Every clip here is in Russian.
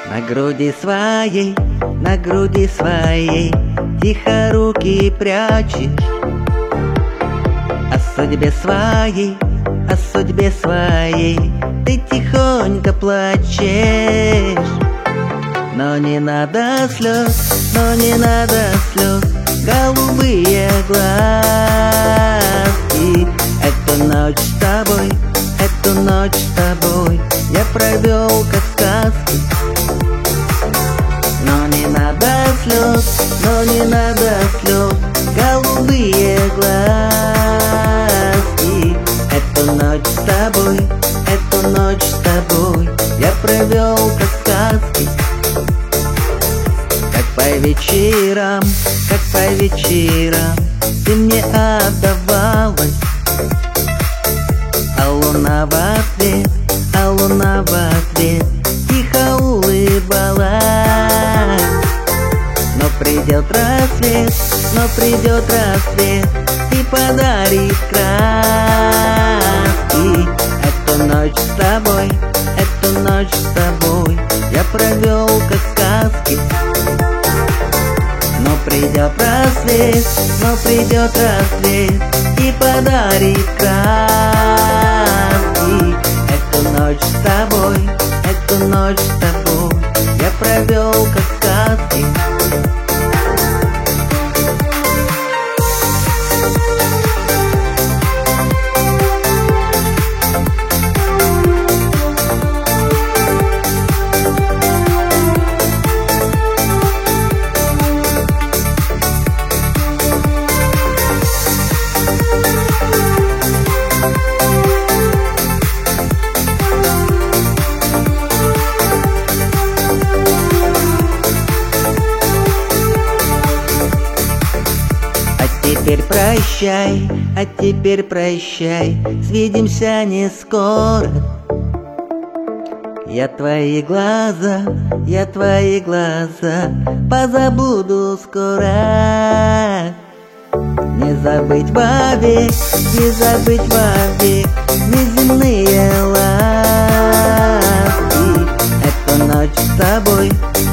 На груди своей тихо руки прячешь. О судьбе своей ты тихонько плачешь. Но не надо слез, голубые глазки. Эту ночь с тобой я провел как в сказке. Но не надо слез, голубые глазки. Эту ночь с тобой я провел как в сказке. Как по вечерам ты мне отдавалась, а луна в ответ тихо улыбалась. Но придет рассвет и подарит краски. Эту ночь с тобой я провел как в сказке. Но придет рассвет и подарит краски. Эту ночь с тобой я провел как в сказке. Теперь прощай, свидимся не скоро. Я твои глаза позабуду скоро. Не забыть вовек неземные ласки. Эту ночь с тобой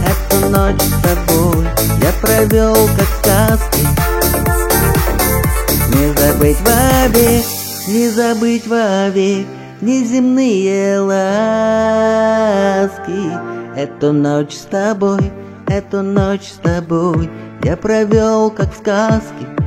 я провел как в сказке. Не забыть вовек неземные ласки. Эту ночь с тобой я провел как в сказке.